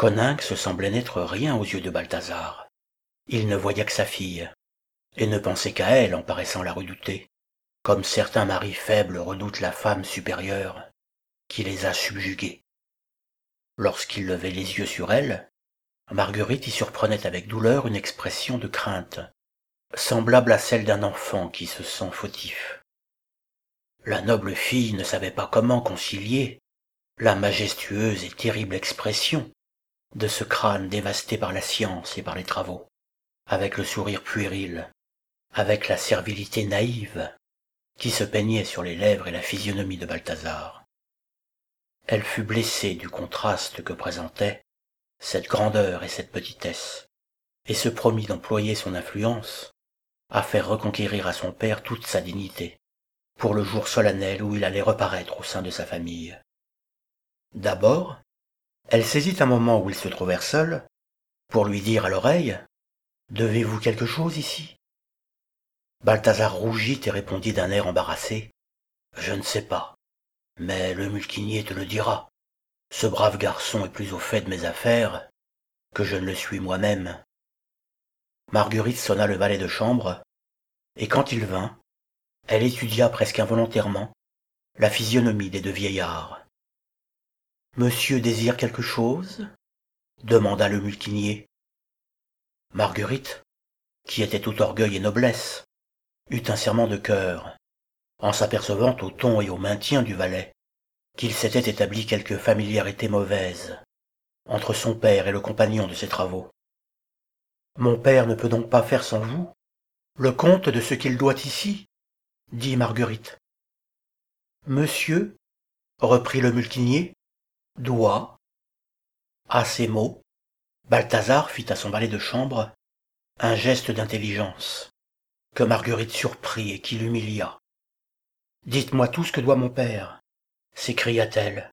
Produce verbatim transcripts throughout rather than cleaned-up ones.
Coninx semblait n'être rien aux yeux de Balthazar. Il ne voyait que sa fille, et ne pensait qu'à elle en paraissant la redouter, comme certains maris faibles redoutent la femme supérieure, qui les a subjugués. Lorsqu'il levait les yeux sur elle, Marguerite y surprenait avec douleur une expression de crainte, semblable à celle d'un enfant qui se sent fautif. La noble fille ne savait pas comment concilier la majestueuse et terrible expression de ce crâne dévasté par la science et par les travaux, avec le sourire puéril, avec la servilité naïve qui se peignait sur les lèvres et la physionomie de Balthazar. Elle fut blessée du contraste que présentaient cette grandeur et cette petitesse, et se promit d'employer son influence à faire reconquérir à son père toute sa dignité, pour le jour solennel où il allait reparaître au sein de sa famille. D'abord, elle saisit un moment où ils se trouvèrent seuls, pour lui dire à l'oreille « Devez-vous quelque chose ici ?» Balthazar rougit et répondit d'un air embarrassé « Je ne sais pas, mais le mulquinier te le dira. Ce brave garçon est plus au fait de mes affaires que je ne le suis moi-même. » Marguerite sonna le valet de chambre, et quand il vint, elle étudia presque involontairement la physionomie des deux vieillards. « Monsieur désire quelque chose ?» demanda le mulquinier. Marguerite, qui était tout orgueil et noblesse, eut un serrement de cœur, en s'apercevant au ton et au maintien du valet qu'il s'était établi quelque familiarité mauvaise entre son père et le compagnon de ses travaux. « Mon père ne peut donc pas faire sans vous le compte de ce qu'il doit ici ?» dit Marguerite. « Monsieur, reprit le mulquinier, doit. » À ces mots, Balthazar fit à son valet de chambre un geste d'intelligence, que Marguerite surprit et qui l'humilia. « Dites-moi tout ce que doit mon père, » s'écria-t-elle.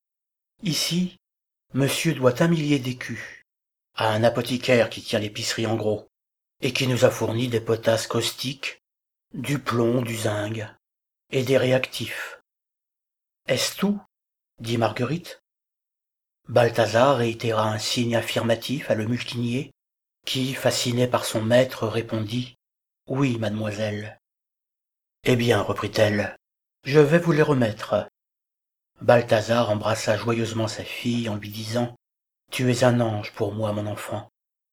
« Ici, monsieur doit un millier d'écus à un apothicaire qui tient l'épicerie en gros, et qui nous a fourni des potasses caustiques, du plomb, du zinc et des réactifs. »« Est-ce tout ?» dit Marguerite. Balthazar réitéra un signe affirmatif à le mulquinier, qui, fasciné par son maître, répondit « Oui, mademoiselle. »« Eh bien, reprit-elle, je vais vous les remettre. » Balthazar embrassa joyeusement sa fille en lui disant « Tu es un ange pour moi, mon enfant. »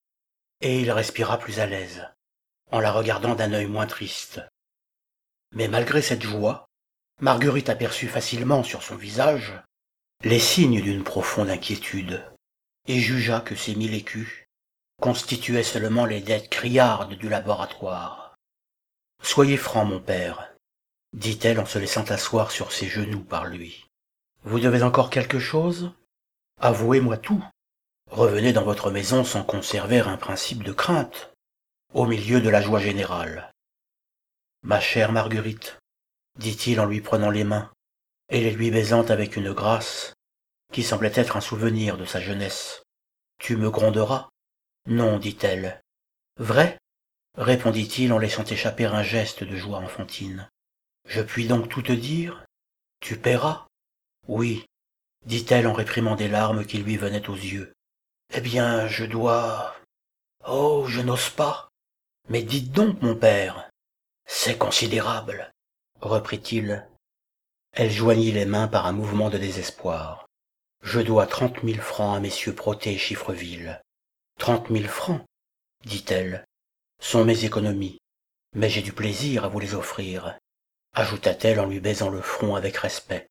Et il respira plus à l'aise, en la regardant d'un œil moins triste. Mais malgré cette joie, Marguerite aperçut facilement sur son visage les signes d'une profonde inquiétude, et jugea que ces mille écus constituaient seulement les dettes criardes du laboratoire. « Soyez franc, mon père, » dit-elle en se laissant asseoir sur ses genoux par lui. « Vous devez encore quelque chose? Avouez-moi tout. Revenez dans votre maison sans conserver un principe de crainte, au milieu de la joie générale. »« Ma chère Marguerite, » dit-il en lui prenant les mains, et les lui baisant avec une grâce qui semblait être un souvenir de sa jeunesse. « Tu me gronderas? »« Non, dit-elle. »« Vrai ?» répondit-il en laissant échapper un geste de joie enfantine. « Je puis donc tout te dire? Tu paieras? »« Oui, » dit-elle en réprimant des larmes qui lui venaient aux yeux. « Eh bien, je dois... Oh, je n'ose pas. Mais dites donc, mon père. C'est considérable, reprit-il. Elle joignit les mains par un mouvement de désespoir. « Je dois trente mille francs à messieurs Protet et Chiffreville. »« Trente mille francs, dit-elle, sont mes économies, mais j'ai du plaisir à vous les offrir, ajouta-t-elle en lui baisant le front avec respect.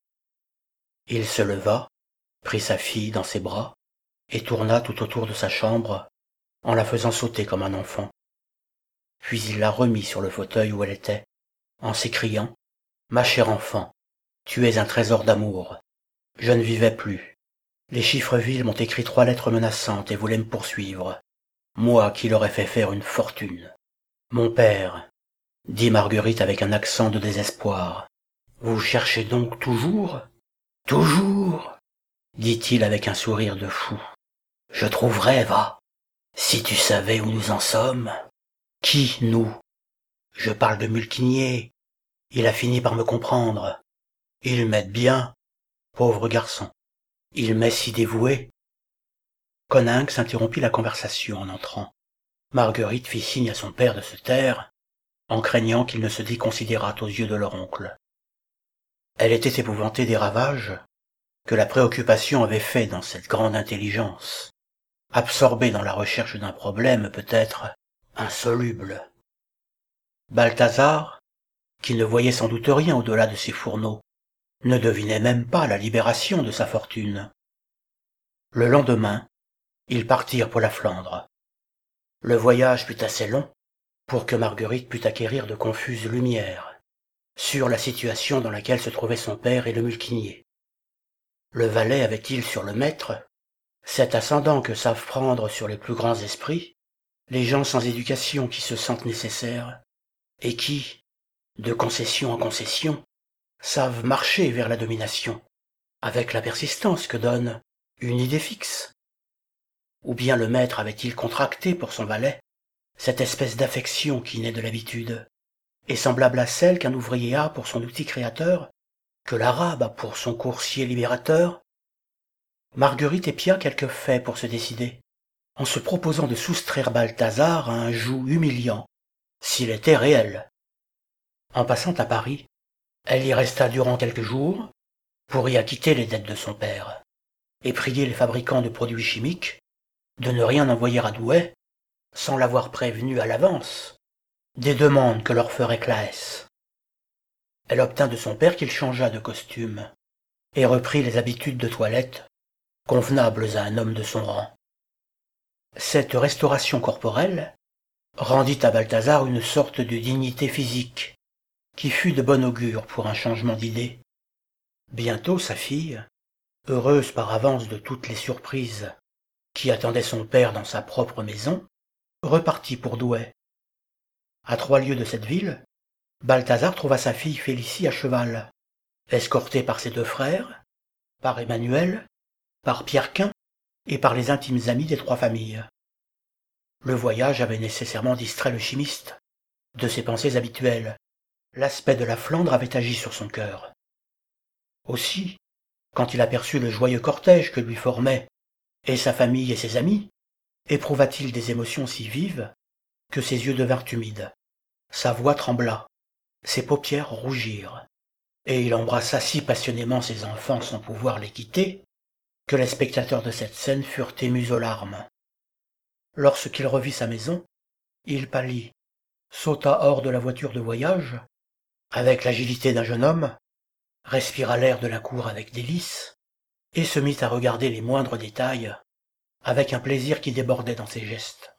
Il se leva, prit sa fille dans ses bras, et tourna tout autour de sa chambre, en la faisant sauter comme un enfant. Puis il la remit sur le fauteuil où elle était, en s'écriant « Ma chère enfant, tu es un trésor d'amour. Je ne vivais plus. Les Chiffreville m'ont écrit trois lettres menaçantes et voulaient me poursuivre. Moi qui leur ai fait faire une fortune. Mon père, dit Marguerite avec un accent de désespoir, vous cherchez donc toujours? Toujours, dit-il avec un sourire de fou. Je trouverai, va, si tu savais où nous en sommes. Qui, nous? Je parle de Mulquinier. Il a fini par me comprendre. Il m'aide bien, pauvre garçon. Il m'est si dévoué. Coninx interrompit la conversation en entrant. Marguerite fit signe à son père de se taire, en craignant qu'il ne se déconsidérât aux yeux de leur oncle. Elle était épouvantée des ravages que la préoccupation avait faits dans cette grande intelligence, absorbée dans la recherche d'un problème peut-être insoluble. Balthazar, qui ne voyait sans doute rien au-delà de ses fourneaux, ne devinait même pas la libération de sa fortune. Le lendemain, ils partirent pour la Flandre. Le voyage fut assez long pour que Marguerite pût acquérir de confuses lumières sur la situation dans laquelle se trouvaient son père et le mulquinier. Le valet avait-il sur le maître cet ascendant que savent prendre sur les plus grands esprits les gens sans éducation qui se sentent nécessaires et qui, de concession en concession, savent marcher vers la domination, avec la persistance que donne une idée fixe? Ou bien le maître avait-il contracté pour son valet cette espèce d'affection qui naît de l'habitude, et semblable à celle qu'un ouvrier a pour son outil créateur, que l'arabe a pour son coursier libérateur? Marguerite épia quelques faits pour se décider, en se proposant de soustraire Balthazar à un joug humiliant, s'il était réel. En passant à Paris, elle y resta durant quelques jours, pour y acquitter les dettes de son père, et prier les fabricants de produits chimiques de ne rien envoyer à Douai, sans l'avoir prévenu à l'avance, des demandes que leur ferait Claës. Elle obtint de son père qu'il changeât de costume, et reprit les habitudes de toilette convenables à un homme de son rang. Cette restauration corporelle rendit à Balthazar une sorte de dignité physique, qui fut de bon augure pour un changement d'idée. Bientôt sa fille, heureuse par avance de toutes les surprises qui attendaient son père dans sa propre maison, repartit pour Douai. À trois lieues de cette ville, Balthazar trouva sa fille Félicie à cheval, escortée par ses deux frères, par Emmanuel, par Pierrequin et par les intimes amis des trois familles. Le voyage avait nécessairement distrait le chimiste de ses pensées habituelles. L'aspect de la Flandre avait agi sur son cœur. Aussi, quand il aperçut le joyeux cortège que lui formaient et sa famille et ses amis, éprouva-t-il des émotions si vives que ses yeux devinrent humides, sa voix trembla, ses paupières rougirent, et il embrassa si passionnément ses enfants sans pouvoir les quitter, que les spectateurs de cette scène furent émus aux larmes. Lorsqu'il revit sa maison, il pâlit, sauta hors de la voiture de voyage, avec l'agilité d'un jeune homme, respira l'air de la cour avec délice, et se mit à regarder les moindres détails, avec un plaisir qui débordait dans ses gestes.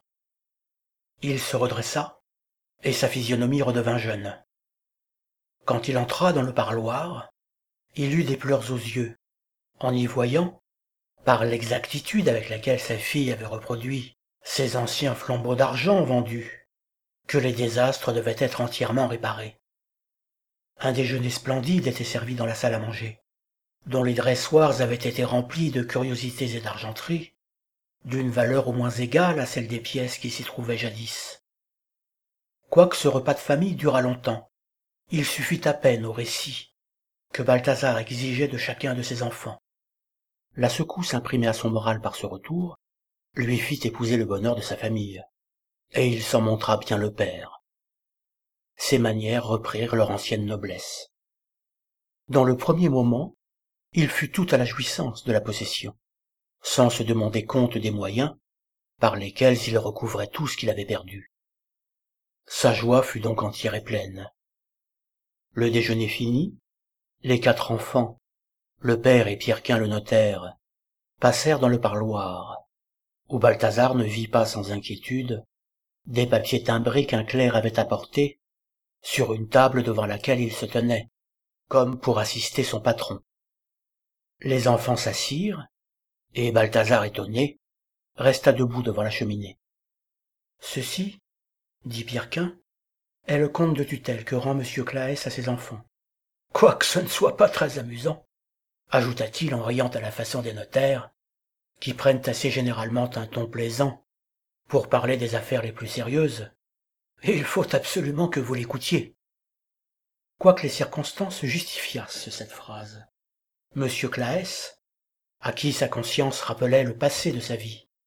Il se redressa, et sa physionomie redevint jeune. Quand il entra dans le parloir, il eut des pleurs aux yeux, en y voyant, par l'exactitude avec laquelle sa fille avait reproduit ces anciens flambeaux d'argent vendus, que les désastres devaient être entièrement réparés. Un déjeuner splendide était servi dans la salle à manger, dont les dressoirs avaient été remplis de curiosités et d'argenterie, d'une valeur au moins égale à celle des pièces qui s'y trouvaient jadis. Quoique ce repas de famille durât longtemps, il suffit à peine au récit que Balthazar exigeait de chacun de ses enfants. La secousse imprimée à son moral par ce retour lui fit épouser le bonheur de sa famille, et il s'en montra bien le père. Ses manières reprirent leur ancienne noblesse. Dans le premier moment, il fut tout à la jouissance de la possession, sans se demander compte des moyens par lesquels il recouvrait tout ce qu'il avait perdu. Sa joie fut donc entière et pleine. Le déjeuner fini, les quatre enfants, le père et Pierrequin le notaire, passèrent dans le parloir, où Balthazar ne vit pas sans inquiétude des papiers timbrés qu'un clerc avait apportés sur une table devant laquelle il se tenait, comme pour assister son patron. Les enfants s'assirent, et Balthazar, étonné, resta debout devant la cheminée. « Ceci, dit Pierrequin, est le compte de tutelle que rend monsieur Claës à ses enfants. Quoique ce ne soit pas très amusant, ajouta-t-il en riant à la façon des notaires, qui prennent assez généralement un ton plaisant pour parler des affaires les plus sérieuses, et il faut absolument que vous l'écoutiez. » Quoique les circonstances justifiassent cette phrase, monsieur Claës, à qui sa conscience rappelait le passé de sa vie,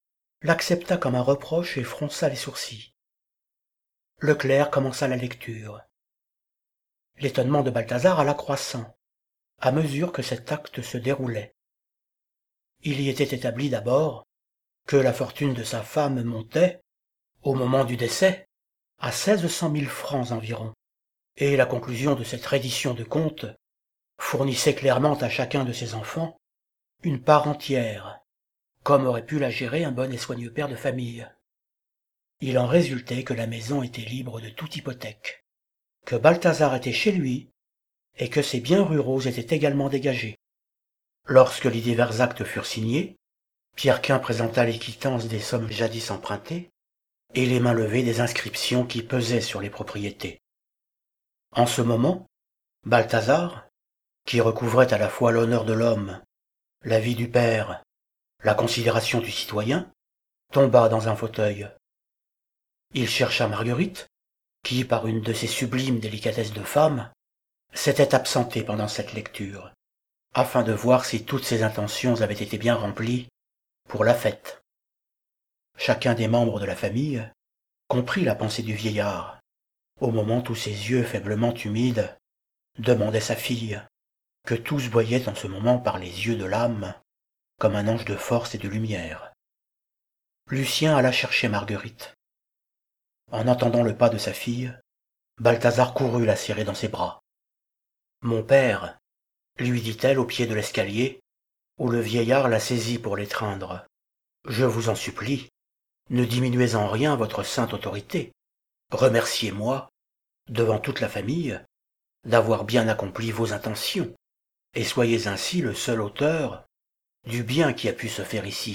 l'accepta comme un reproche et fronça les sourcils. Le clerc commença la lecture. L'étonnement de Balthazar alla croissant, à mesure que cet acte se déroulait. Il y était établi d'abord que la fortune de sa femme montait, au moment du décès, à seize cent mille francs environ, et la conclusion de cette reddition de compte fournissait clairement à chacun de ses enfants une part entière, comme aurait pu la gérer un bon et soigneux père de famille. Il en résultait que la maison était libre de toute hypothèque, que Balthazar était chez lui, et que ses biens ruraux étaient également dégagés. Lorsque les divers actes furent signés, Pierrequin présenta les quittances des sommes jadis empruntées et les mains levées des inscriptions qui pesaient sur les propriétés. En ce moment, Balthazar, qui recouvrait à la fois l'honneur de l'homme, la vie du père, la considération du citoyen, tomba dans un fauteuil. Il chercha Marguerite, qui, par une de ses sublimes délicatesses de femme, s'était absentée pendant cette lecture, afin de voir si toutes ses intentions avaient été bien remplies pour la fête. Chacun des membres de la famille comprit la pensée du vieillard, au moment où ses yeux faiblement humides demandaient sa fille, que tous voyaient en ce moment par les yeux de l'âme, comme un ange de force et de lumière. Lucien alla chercher Marguerite. En entendant le pas de sa fille, Balthazar courut la serrer dans ses bras. « Mon père, lui dit-elle au pied de l'escalier, où le vieillard la saisit pour l'étreindre, je vous en supplie, ne diminuez en rien votre sainte autorité. Remerciez-moi, devant toute la famille, d'avoir bien accompli vos intentions, et soyez ainsi le seul auteur du bien qui a pu se faire ici. »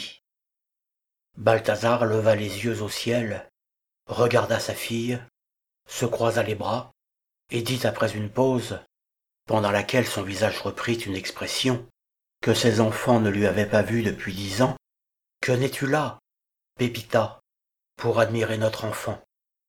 Balthazar leva les yeux au ciel, regarda sa fille, se croisa les bras, et dit après une pause, pendant laquelle son visage reprit une expression que ses enfants ne lui avaient pas vue depuis dix ans, « Que n'es-tu là, Pépita, pour admirer notre enfant ?»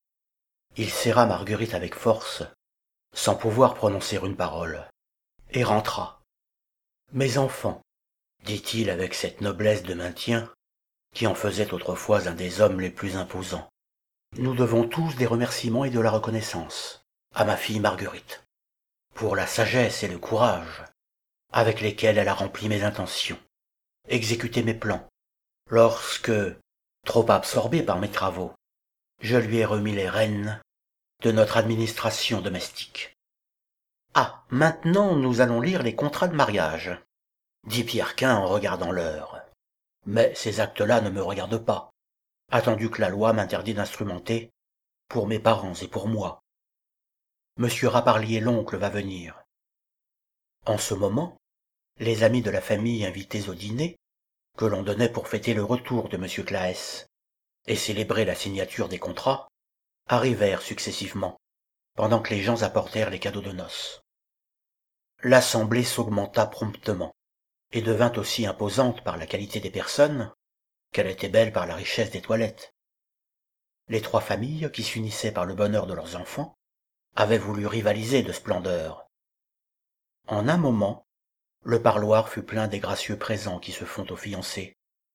Il serra Marguerite avec force, sans pouvoir prononcer une parole, et rentra. « Mes enfants, dit-il avec cette noblesse de maintien qui en faisait autrefois un des hommes les plus imposants, nous devons tous des remerciements et de la reconnaissance à ma fille Marguerite, pour la sagesse et le courage avec lesquels elle a rempli mes intentions, exécuté mes plans, lorsque, trop absorbé par mes travaux, je lui ai remis les rênes de notre administration domestique. « Ah, maintenant nous allons lire les contrats de mariage, » dit Pierrequin en regardant l'heure. « Mais ces actes-là ne me regardent pas, attendu que la loi m'interdit d'instrumenter pour mes parents et pour moi. Monsieur Raparlier l'oncle va venir. » En ce moment, les amis de la famille invités au dîner, que l'on donnait pour fêter le retour de monsieur Claës et célébrer la signature des contrats, arrivèrent successivement, pendant que les gens apportèrent les cadeaux de noces. L'assemblée s'augmenta promptement, et devint aussi imposante par la qualité des personnes qu'elle était belle par la richesse des toilettes. Les trois familles, qui s'unissaient par le bonheur de leurs enfants, avaient voulu rivaliser de splendeur. En un moment, le parloir fut plein des gracieux présents qui se font aux fiancés.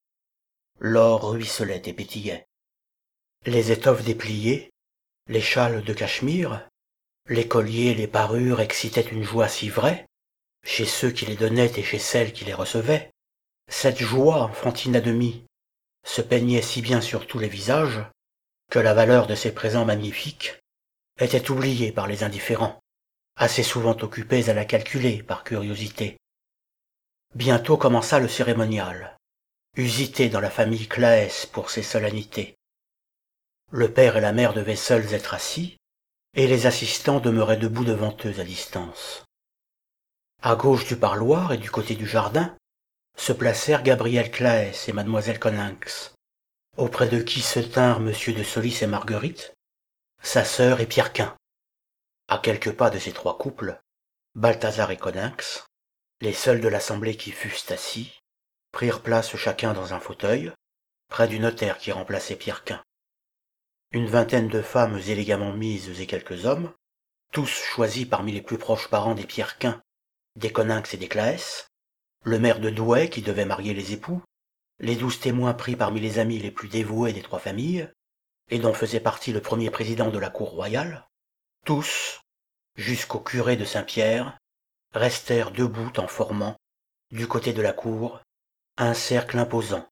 L'or ruisselait et pétillait. Les étoffes dépliées, les châles de cachemire, les colliers et les parures excitaient une joie si vraie, chez ceux qui les donnaient et chez celles qui les recevaient. Cette joie, enfantine à demi, se peignait si bien sur tous les visages, que la valeur de ces présents magnifiques était oubliée par les indifférents, assez souvent occupés à la calculer par curiosité. Bientôt commença le cérémonial, usité dans la famille Claës pour ses solennités. Le père et la mère devaient seuls être assis, et les assistants demeuraient debout devant eux à distance. À gauche du parloir et du côté du jardin se placèrent Gabriel Claës et mademoiselle Coninx, auprès de qui se tinrent monsieur de Solis et Marguerite, sa sœur et Pierrequin. À quelques pas de ces trois couples, Balthazar et Coninx, les seuls de l'assemblée qui fussent assis, prirent place chacun dans un fauteuil, près du notaire qui remplaçait Pierrequin. Une vingtaine de femmes élégamment mises et quelques hommes, tous choisis parmi les plus proches parents des Pierrequin, des Coninx et des Claës, le maire de Douai qui devait marier les époux, les douze témoins pris parmi les amis les plus dévoués des trois familles, et dont faisait partie le premier président de la cour royale, tous, jusqu'au curé de Saint-Pierre, restèrent debout en formant, du côté de la cour, un cercle imposant.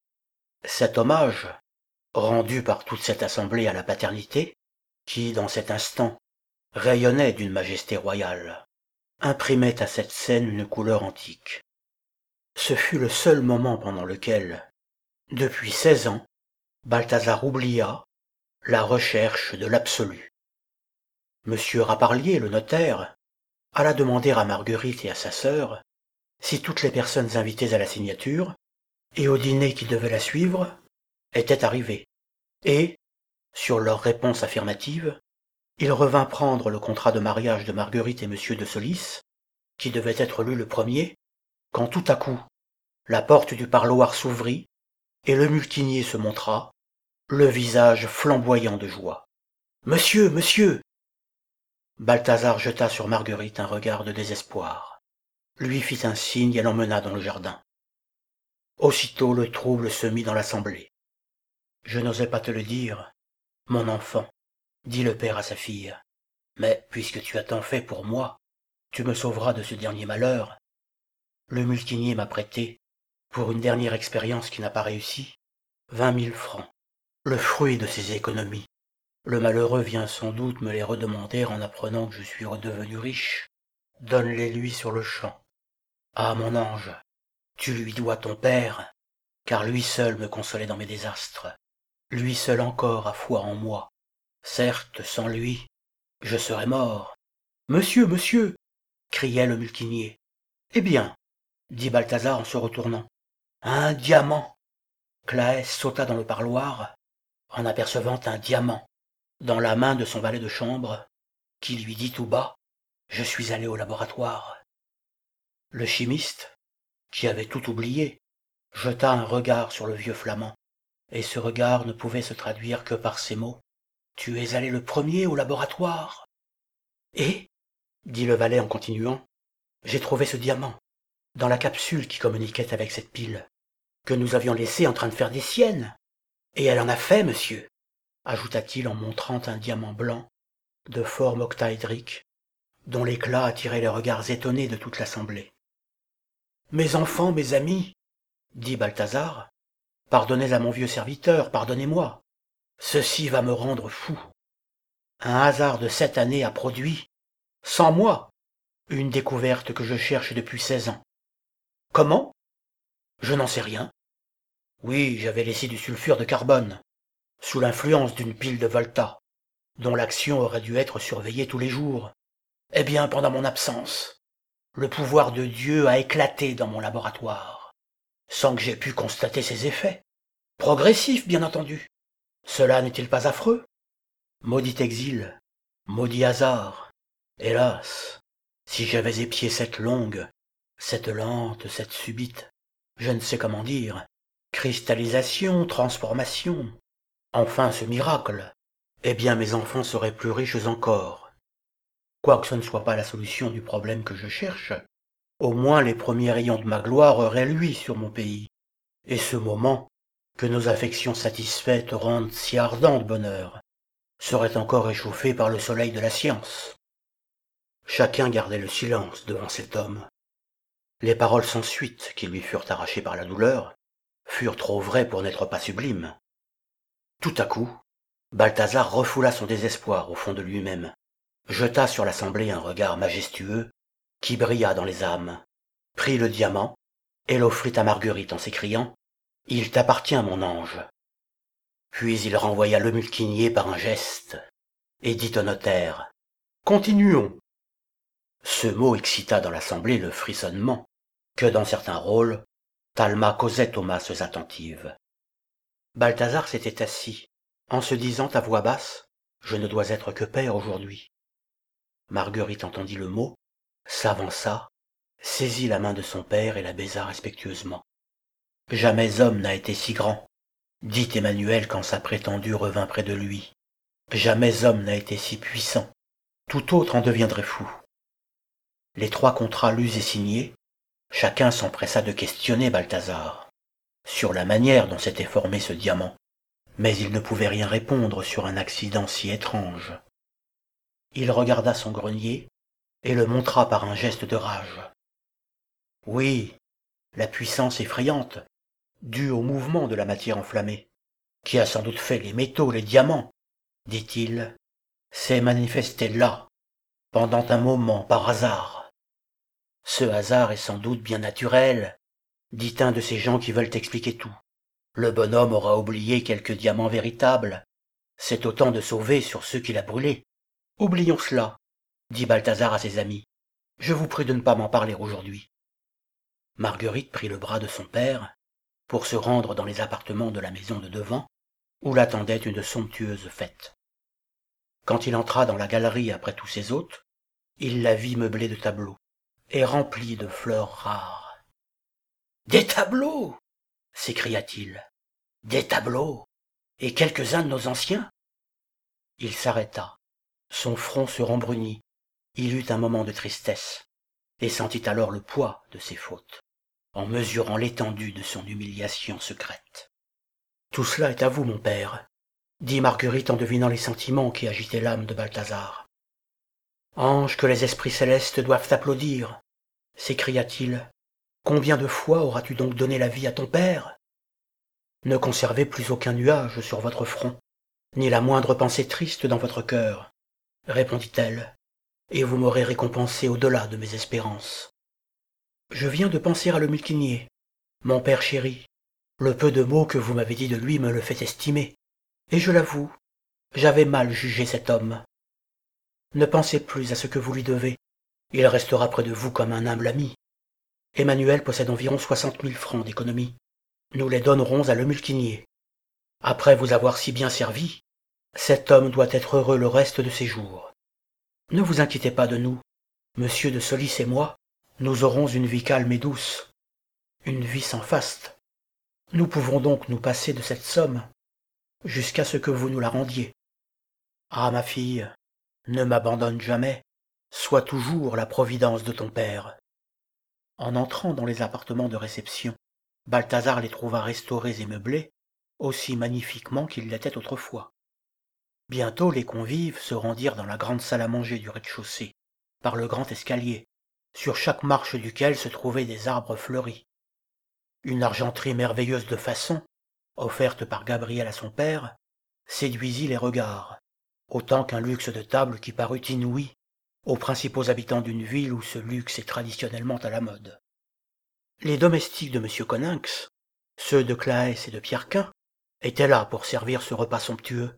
Cet hommage, rendu par toute cette assemblée à la paternité, qui, dans cet instant, rayonnait d'une majesté royale, imprimait à cette scène une couleur antique. Ce fut le seul moment pendant lequel, depuis seize ans, Balthazar oublia la recherche de l'absolu. Monsieur Raparlier, le notaire, alla demander à Marguerite et à sa sœur si toutes les personnes invitées à la signature et au dîner qui devait la suivre étaient arrivées, et, sur leur réponse affirmative, il revint prendre le contrat de mariage de Marguerite et Monsieur de Solis, qui devait être lu le premier, quand tout à coup, la porte du parloir s'ouvrit et le multinier se montra, le visage flamboyant de joie. « Monsieur, monsieur !» Balthazar jeta sur Marguerite un regard de désespoir, lui fit un signe et l'emmena dans le jardin. Aussitôt le trouble se mit dans l'assemblée. « Je n'osais pas te le dire, mon enfant, » dit le père à sa fille, « mais puisque tu as tant fait pour moi, tu me sauveras de ce dernier malheur. Le multinier m'a prêté, pour une dernière expérience qui n'a pas réussi, vingt mille francs, le fruit de ses économies. Le malheureux vient sans doute me les redemander en apprenant que je suis redevenu riche. Donne-les lui sur le champ. Ah, mon ange, tu lui dois ton père, car lui seul me consolait dans mes désastres. Lui seul encore a foi en moi. Certes, sans lui, je serais mort. Monsieur, monsieur, criait le multinier. Eh bien, dit Balthazar en se retournant. Un diamant. Claës sauta dans le parloir, en apercevant un diamant dans la main de son valet de chambre, qui lui dit tout bas, « Je suis allé au laboratoire. » Le chimiste, qui avait tout oublié, jeta un regard sur le vieux flamand, et ce regard ne pouvait se traduire que par ces mots, « Tu es allé le premier au laboratoire. » Et, dit le valet en continuant, « J'ai trouvé ce diamant, dans la capsule qui communiquait avec cette pile, que nous avions laissée en train de faire des siennes. Et elle en a fait, monsieur, ajouta-t-il en montrant un diamant blanc, de forme octaédrique, dont l'éclat attirait les regards étonnés de toute l'assemblée. « Mes enfants, mes amis, dit Balthazar, pardonnez à mon vieux serviteur, pardonnez-moi. Ceci va me rendre fou. Un hasard de sept années a produit, sans moi, une découverte que je cherche depuis seize ans. Comment? Je n'en sais rien. Oui, j'avais laissé du sulfure de carbone, sous l'influence d'une pile de Volta, dont l'action aurait dû être surveillée tous les jours. Eh bien, pendant mon absence, le pouvoir de Dieu a éclaté dans mon laboratoire, sans que j'aie pu constater ses effets. Progressifs, bien entendu. Cela n'est-il pas affreux? Maudit exil, maudit hasard. Hélas, si j'avais épié cette longue, cette lente, cette subite, je ne sais comment dire, cristallisation, transformation, enfin ce miracle, eh bien mes enfants seraient plus riches encore. Quoique ce ne soit pas la solution du problème que je cherche, au moins les premiers rayons de ma gloire auraient lui sur mon pays, et ce moment, que nos affections satisfaites rendent si ardent de bonheur, serait encore réchauffé par le soleil de la science. Chacun gardait le silence devant cet homme. Les paroles sans suite qui lui furent arrachées par la douleur furent trop vraies pour n'être pas sublimes. Tout à coup, Balthazar refoula son désespoir au fond de lui-même, jeta sur l'assemblée un regard majestueux qui brilla dans les âmes, prit le diamant et l'offrit à Marguerite en s'écriant « Il t'appartient, mon ange !» Puis il renvoya le multinier par un geste et dit au notaire « Continuons !» Ce mot excita dans l'assemblée le frissonnement que, dans certains rôles, Talma causait aux masses attentives. Balthazar s'était assis, en se disant à voix basse « Je ne dois être que père aujourd'hui ». Marguerite entendit le mot, s'avança, saisit la main de son père et la baisa respectueusement. « Jamais homme n'a été si grand », dit Emmanuel quand sa prétendue revint près de lui. « Jamais homme n'a été si puissant, tout autre en deviendrait fou. » Les trois contrats lus et signés, chacun s'empressa de questionner Balthazar. sur la manière dont s'était formé ce diamant, mais il ne pouvait rien répondre sur un accident si étrange. Il regarda son grenier et le montra par un geste de rage. Oui, la puissance effrayante, due au mouvement de la matière enflammée, qui a sans doute fait les métaux, les diamants, dit-il, s'est manifestée là, pendant un moment, par hasard. Ce hasard est sans doute bien naturel, dit un de ces gens qui veulent expliquer tout. Le bonhomme aura oublié quelques diamants véritables. C'est autant de sauver sur ceux qu'il a brûlés. Oublions cela, dit Balthazar à ses amis. Je vous prie de ne pas m'en parler aujourd'hui. Marguerite prit le bras de son père pour se rendre dans les appartements de la maison de devant, où l'attendait une somptueuse fête. Quand il entra dans la galerie après tous ses hôtes, il la vit meublée de tableaux et remplie de fleurs rares. « Des tableaux !» s'écria-t-il. « Des tableaux ! Et quelques-uns de nos anciens ?» Il s'arrêta. Son front se rembrunit. Il eut un moment de tristesse et sentit alors le poids de ses fautes, en mesurant l'étendue de son humiliation secrète. « Tout cela est à vous, mon père, » dit Marguerite en devinant les sentiments qui agitaient l'âme de Balthazar. « Ange que les esprits célestes doivent applaudir !» s'écria-t-il. « Combien de fois auras-tu donc donné la vie à ton père ? Ne conservez plus aucun nuage sur votre front, ni la moindre pensée triste dans votre cœur, répondit-elle, et vous m'aurez récompensé au-delà de mes espérances. Je viens de penser à le mulquinier, mon père chéri. Le peu de mots que vous m'avez dit de lui me le fait estimer, et je l'avoue, j'avais mal jugé cet homme. Ne pensez plus à ce que vous lui devez, il restera près de vous comme un humble ami. Emmanuel possède environ soixante mille francs d'économie. Nous les donnerons à le mulquinier. Après vous avoir si bien servi, cet homme doit être heureux le reste de ses jours. Ne vous inquiétez pas de nous, monsieur de Solis et moi, nous aurons une vie calme et douce, une vie sans faste. Nous pouvons donc nous passer de cette somme, jusqu'à ce que vous nous la rendiez. Ah, ma fille, ne m'abandonne jamais, sois toujours la providence de ton père. » En entrant dans les appartements de réception, Balthazar les trouva restaurés et meublés, aussi magnifiquement qu'ils l'étaient autrefois. Bientôt les convives se rendirent dans la grande salle à manger du rez-de-chaussée, par le grand escalier, sur chaque marche duquel se trouvaient des arbres fleuris. Une argenterie merveilleuse de façon, offerte par Gabriel à son père, séduisit les regards, autant qu'un luxe de table qui parut inouï aux principaux habitants d'une ville où ce luxe est traditionnellement à la mode. Les domestiques de M. Coninx, ceux de Claës et de Pierrequin, étaient là pour servir ce repas somptueux.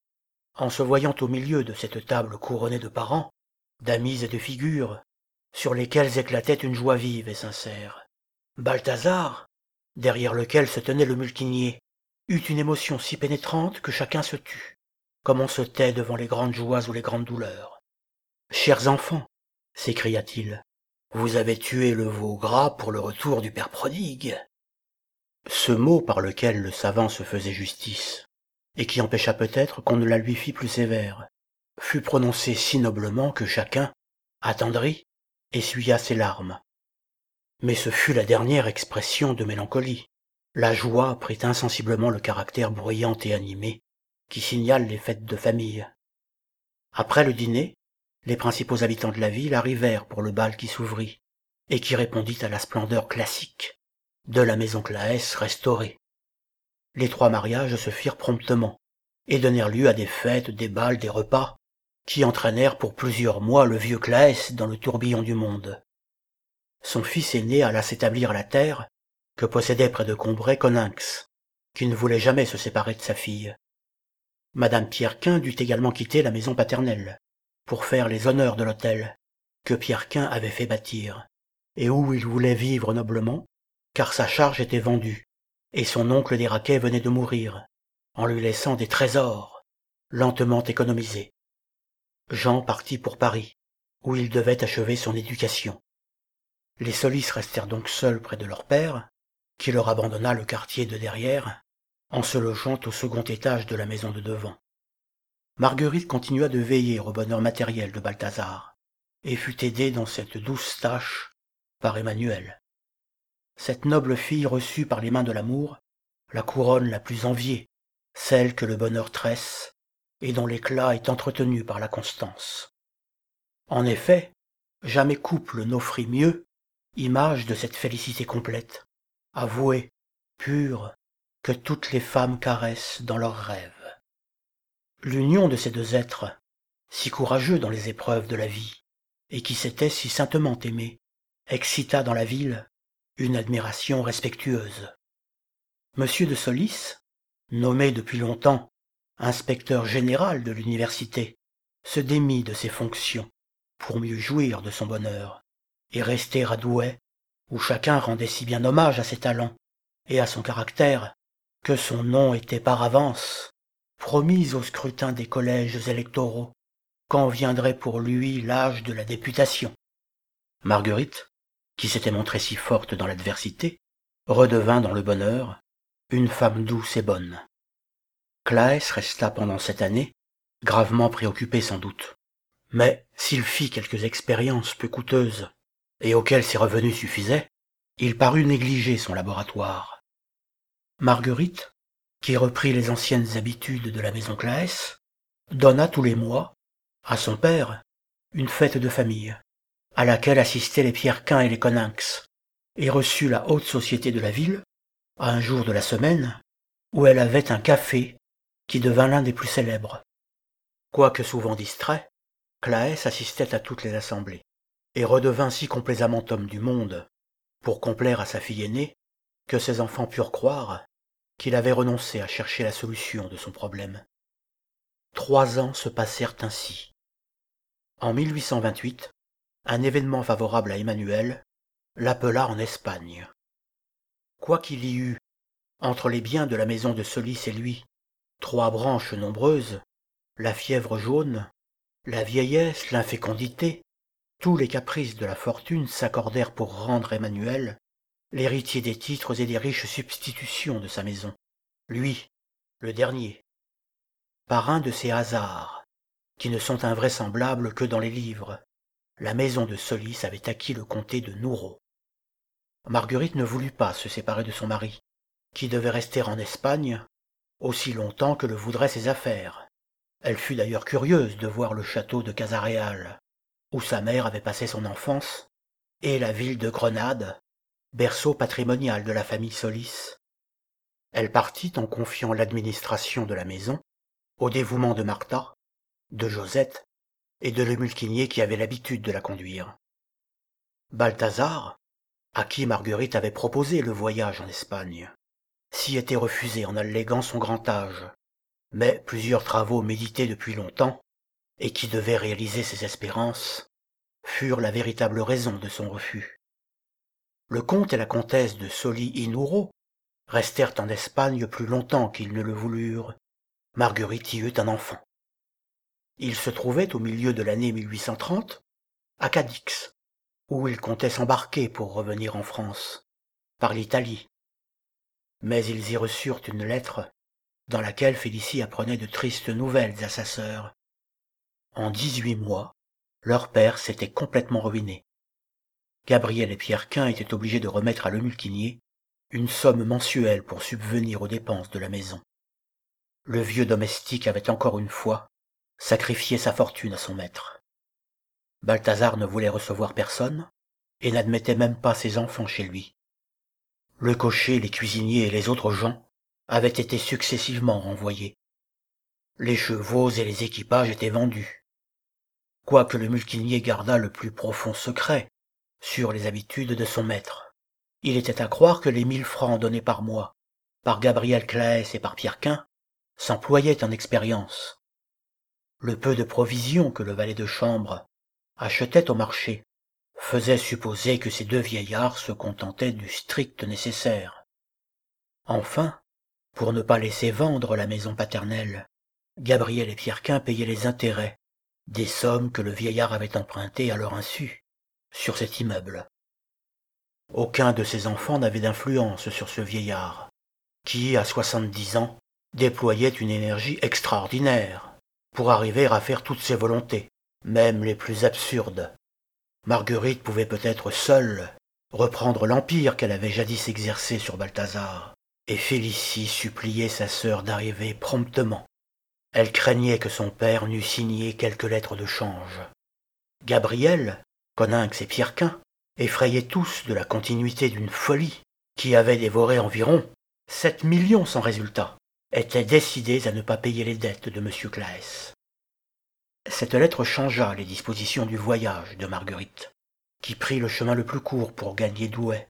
En se voyant au milieu de cette table couronnée de parents, d'amis et de figures, sur lesquelles éclatait une joie vive et sincère, Balthazar, derrière lequel se tenait le mulquinier, eut une émotion si pénétrante que chacun se tut, comme on se tait devant les grandes joies ou les grandes douleurs. « Chers enfants, s'écria-t-il, vous avez tué le veau gras pour le retour du père prodigue. » Ce mot par lequel le savant se faisait justice, et qui empêcha peut-être qu'on ne la lui fît plus sévère, fut prononcé si noblement que chacun, attendri, essuya ses larmes. Mais ce fut la dernière expression de mélancolie. La joie prit insensiblement le caractère bruyant et animé qui signale les fêtes de famille. Après le dîner, les principaux habitants de la ville arrivèrent pour le bal qui s'ouvrit, et qui répondit à la splendeur classique de la maison Claës restaurée. Les trois mariages se firent promptement, et donnèrent lieu à des fêtes, des bals, des repas, qui entraînèrent pour plusieurs mois le vieux Claës dans le tourbillon du monde. Son fils aîné alla s'établir à la terre, que possédait près de Combray Coninx, qui ne voulait jamais se séparer de sa fille. Madame Pierrequin dut également quitter la maison paternelle, pour faire les honneurs de l'hôtel, que Pierrequin avait fait bâtir, et où il voulait vivre noblement, car sa charge était vendue, et son oncle des Raquets venait de mourir, en lui laissant des trésors, lentement économisés. Jean partit pour Paris, où il devait achever son éducation. Les Solis restèrent donc seuls près de leur père, qui leur abandonna le quartier de derrière, en se logeant au second étage de la maison de devant. Marguerite continua de veiller au bonheur matériel de Balthazar, et fut aidée dans cette douce tâche par Emmanuel. cette noble fille reçut par les mains de l'amour la couronne la plus enviée, celle que le bonheur tresse, et dont l'éclat est entretenu par la constance. En effet, jamais couple n'offrit mieux image de cette félicité complète, avouée, pure, que toutes les femmes caressent dans leurs rêves. L'union de ces deux êtres, si courageux dans les épreuves de la vie, et qui s'étaient si saintement aimés, excita dans la ville une admiration respectueuse. Monsieur de Solis, nommé depuis longtemps inspecteur général de l'université, se démit de ses fonctions pour mieux jouir de son bonheur et rester à Douai, où chacun rendait si bien hommage à ses talents et à son caractère que son nom était par avance promis au scrutin des collèges électoraux quand viendrait pour lui l'âge de la députation. Marguerite, qui s'était montrée si forte dans l'adversité, redevint dans le bonheur une femme douce et bonne. Claës resta pendant cette année gravement préoccupé sans doute, mais s'il fit quelques expériences peu coûteuses et auxquelles ses revenus suffisaient, il parut négliger son laboratoire. Marguerite, qui reprit les anciennes habitudes de la maison Claës, donna tous les mois, à son père, une fête de famille, à laquelle assistaient les Pierrequin et les Coninx, et reçut la haute société de la ville, à un jour de la semaine, où elle avait un café qui devint l'un des plus célèbres. Quoique souvent distrait, Claës assistait à toutes les assemblées, et redevint si complaisamment homme du monde, pour complaire à sa fille aînée, que ses enfants purent croire qu'il avait renoncé à chercher la solution de son problème. Trois ans se passèrent ainsi. En mille huit cent vingt-huit, un événement favorable à Emmanuel l'appela en Espagne. Quoiqu'il y eût, entre les biens de la maison de Solis et lui, trois branches nombreuses, la fièvre jaune, la vieillesse, l'infécondité, tous les caprices de la fortune s'accordèrent pour rendre Emmanuel l'héritier des titres et des riches substitutions de sa maison, lui, le dernier. Par un de ces hasards, qui ne sont invraisemblables que dans les livres, la maison de Solis avait acquis le comté de Nouraud. Marguerite ne voulut pas se séparer de son mari, qui devait rester en Espagne aussi longtemps que le voudraient ses affaires. Elle fut d'ailleurs curieuse de voir le château de Casa-Réal, où sa mère avait passé son enfance, et la ville de Grenade, berceau patrimonial de la famille Solis. Elle partit en confiant l'administration de la maison au dévouement de Martha, de Josette et de Lemulquinier qui avait l'habitude de la conduire. Balthazar, à qui Marguerite avait proposé le voyage en Espagne, s'y était refusé en alléguant son grand âge, mais plusieurs travaux médités depuis longtemps, et qui devaient réaliser ses espérances, furent la véritable raison de son refus. Le comte et la comtesse de Solis-y-Nouraud restèrent en Espagne plus longtemps qu'ils ne le voulurent. Marguerite y eut un enfant. Il se trouvait au milieu de l'année mille huit cent trente, à Cadix, où il comptait s'embarquer pour revenir en France, par l'Italie. Mais ils y reçurent une lettre dans laquelle Félicie apprenait de tristes nouvelles à sa sœur. En dix-huit mois, leur père s'était complètement ruiné. Gabriel et Pierrequin étaient obligés de remettre à Lemulquinier une somme mensuelle pour subvenir aux dépenses de la maison. Le vieux domestique avait encore une fois sacrifié sa fortune à son maître. Balthazar ne voulait recevoir personne et n'admettait même pas ses enfants chez lui. Le cocher, les cuisiniers et les autres gens avaient été successivement renvoyés. Les chevaux et les équipages étaient vendus. Quoique le mulquinier gardât le plus profond secret sur les habitudes de son maître, il était à croire que les mille francs donnés par mois par Gabriel Claës et par Pierrequin s'employaient en expérience. Le peu de provisions que le valet de chambre achetait au marché faisait supposer que ces deux vieillards se contentaient du strict nécessaire. Enfin, pour ne pas laisser vendre la maison paternelle, Gabriel et Pierrequin payaient les intérêts des sommes que le vieillard avait empruntées à leur insu sur cet immeuble. Aucun de ses enfants n'avait d'influence sur ce vieillard, qui, à soixante-dix ans, déployait une énergie extraordinaire pour arriver à faire toutes ses volontés, même les plus absurdes. Marguerite pouvait peut-être seule reprendre l'empire qu'elle avait jadis exercé sur Balthazar, et Félicie suppliait sa sœur d'arriver promptement. Elle craignait que son père n'eût signé quelques lettres de change. Gabriel, Coninx et Pierrequin effrayaient tous de la continuité d'une folie qui avait dévoré environ sept millions sans résultat, étaient décidés à ne pas payer les dettes de M. Claës. Cette lettre changea les dispositions du voyage de Marguerite, qui prit le chemin le plus court pour gagner Douai.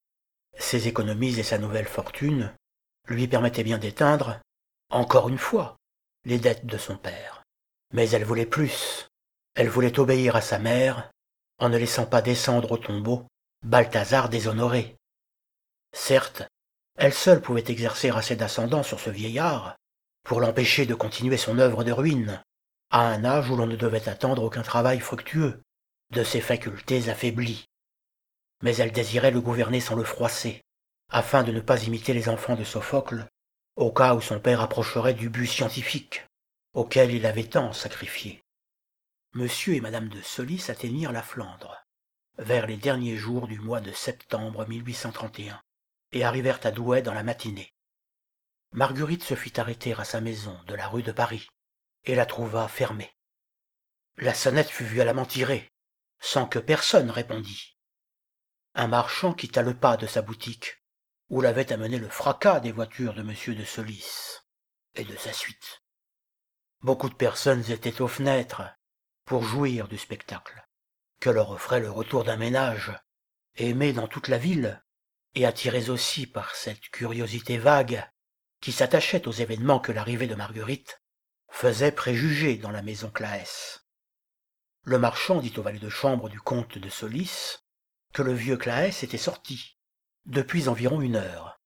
Ses économies et sa nouvelle fortune lui permettaient bien d'éteindre, encore une fois, les dettes de son père. Mais elle voulait plus. Elle voulait obéir à sa mère, en ne laissant pas descendre au tombeau Balthazar déshonoré. Certes, elle seule pouvait exercer assez d'ascendant sur ce vieillard pour l'empêcher de continuer son œuvre de ruine, à un âge où l'on ne devait attendre aucun travail fructueux, de ses facultés affaiblies. Mais elle désirait le gouverner sans le froisser, afin de ne pas imiter les enfants de Sophocle, au cas où son père approcherait du but scientifique, auquel il avait tant sacrifié. Monsieur et madame de Solis atteignirent la Flandre, vers les derniers jours du mois de septembre mille huit cent trente et un, et arrivèrent à Douai dans la matinée. Marguerite se fit arrêter à sa maison de la rue de Paris, et la trouva fermée. La sonnette fut violemment tirée, sans que personne répondît. Un marchand quitta le pas de sa boutique, où l'avait amené le fracas des voitures de monsieur de Solis et de sa suite. Beaucoup de personnes étaient aux fenêtres pour jouir du spectacle que leur offrait le retour d'un ménage aimé dans toute la ville et attirés aussi par cette curiosité vague qui s'attachait aux événements que l'arrivée de Marguerite faisait préjuger dans la maison Claës. Le marchand dit au valet de chambre du comte de Solis que le vieux Claës était sorti depuis environ une heure.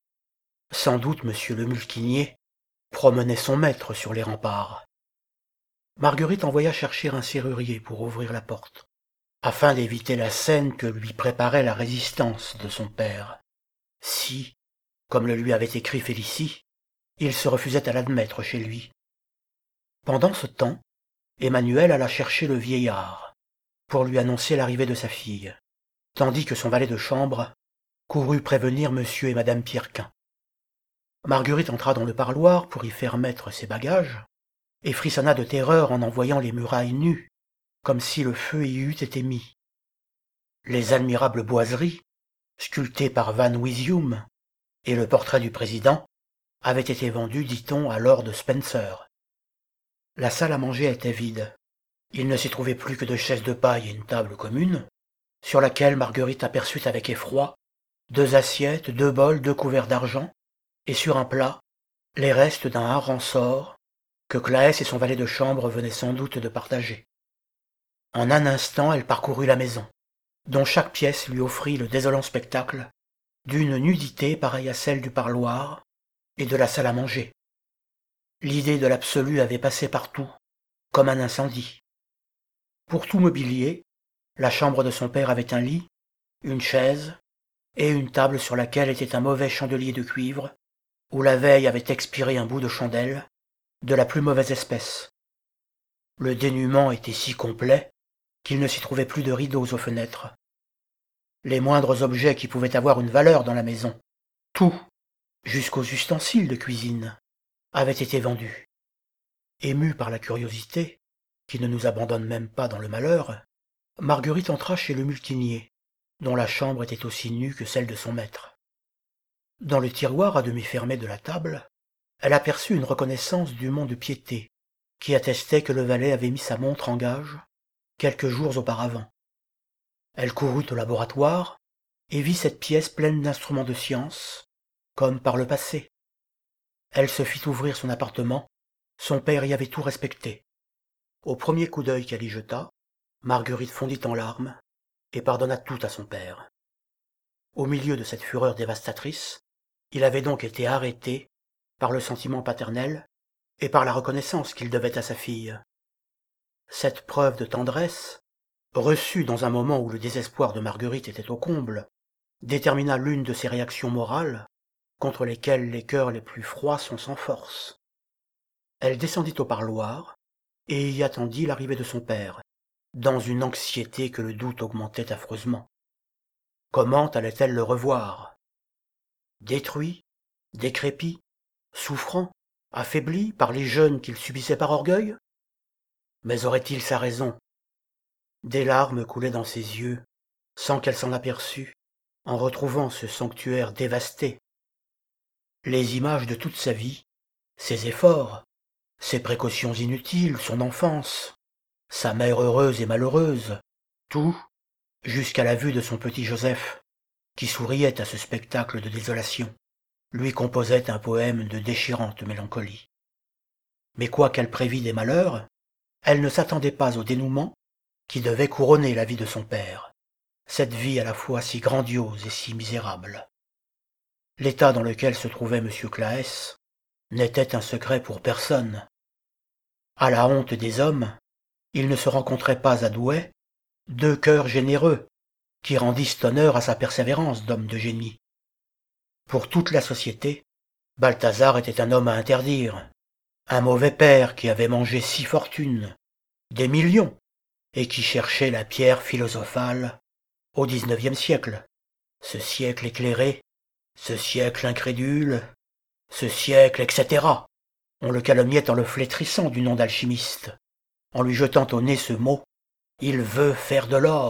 Sans doute monsieur le mulquinier promenait son maître sur les remparts. Marguerite envoya chercher un serrurier pour ouvrir la porte, afin d'éviter la scène que lui préparait la résistance de son père, si, comme le lui avait écrit Félicie, il se refusait à l'admettre chez lui. Pendant ce temps, Emmanuel alla chercher le vieillard, pour lui annoncer l'arrivée de sa fille, tandis que son valet de chambre courut prévenir monsieur et madame Pierrequin. Marguerite entra dans le parloir pour y faire mettre ses bagages, et frissonna de terreur en en voyant les murailles nues, comme si le feu y eût été mis. Les admirables boiseries, sculptées par Van Wisium, et le portrait du président avaient été vendus, dit-on, à Lord Spencer. La salle à manger était vide. Il ne s'y trouvait plus que deux chaises de paille et une table commune, sur laquelle Marguerite aperçut avec effroi deux assiettes, deux bols, deux couverts d'argent, et sur un plat, les restes d'un hareng sort que Claës et son valet de chambre venaient sans doute de partager. En un instant, elle parcourut la maison, dont chaque pièce lui offrit le désolant spectacle d'une nudité pareille à celle du parloir et de la salle à manger. L'idée de l'absolu avait passé partout, comme un incendie. Pour tout mobilier, la chambre de son père avait un lit, une chaise et une table sur laquelle était un mauvais chandelier de cuivre, où la veille avait expiré un bout de chandelle, de la plus mauvaise espèce. Le dénuement était si complet qu'il ne s'y trouvait plus de rideaux aux fenêtres. Les moindres objets qui pouvaient avoir une valeur dans la maison, tout, jusqu'aux ustensiles de cuisine, avaient été vendus. Émue par la curiosité, qui ne nous abandonne même pas dans le malheur, Marguerite entra chez le mulquinier, dont la chambre était aussi nue que celle de son maître. Dans le tiroir à demi fermé de la table, elle aperçut une reconnaissance du mont-de-piété, qui attestait que le valet avait mis sa montre en gage quelques jours auparavant. Elle courut au laboratoire et vit cette pièce pleine d'instruments de science, comme par le passé. Elle se fit ouvrir son appartement, son père y avait tout respecté. Au premier coup d'œil qu'elle y jeta, Marguerite fondit en larmes et pardonna tout à son père. Au milieu de cette fureur dévastatrice, il avait donc été arrêté par le sentiment paternel et par la reconnaissance qu'il devait à sa fille. Cette preuve de tendresse, reçue dans un moment où le désespoir de Marguerite était au comble, détermina l'une de ces réactions morales contre lesquelles les cœurs les plus froids sont sans force. Elle descendit au parloir et y attendit l'arrivée de son père, dans une anxiété que le doute augmentait affreusement. Comment allait-elle le revoir? Détruit, décrépit, souffrant, affaibli par les jeûnes qu'il subissait par orgueil? Mais aurait-il sa raison? Des larmes coulaient dans ses yeux, sans qu'elle s'en aperçût, en retrouvant ce sanctuaire dévasté. Les images de toute sa vie, ses efforts, ses précautions inutiles, son enfance, sa mère heureuse et malheureuse, tout, jusqu'à la vue de son petit Joseph, qui souriait à ce spectacle de désolation, lui composait un poème de déchirante mélancolie. Mais quoiqu'elle prévît des malheurs, elle ne s'attendait pas au dénouement qui devait couronner la vie de son père, cette vie à la fois si grandiose et si misérable. L'état dans lequel se trouvait M. Claës n'était un secret pour personne. À la honte des hommes, il ne se rencontrait pas à Douai deux cœurs généreux qui rendissent honneur à sa persévérance d'homme de génie. Pour toute la société, Balthazar était un homme à interdire, un mauvais père qui avait mangé six fortunes, des millions, et qui cherchait la pierre philosophale au dix-neuvième siècle, ce siècle éclairé, ce siècle incrédule, ce siècle, et cetera. On le calomniait en le flétrissant du nom d'alchimiste, en lui jetant au nez ce mot « il veut faire de l'or ».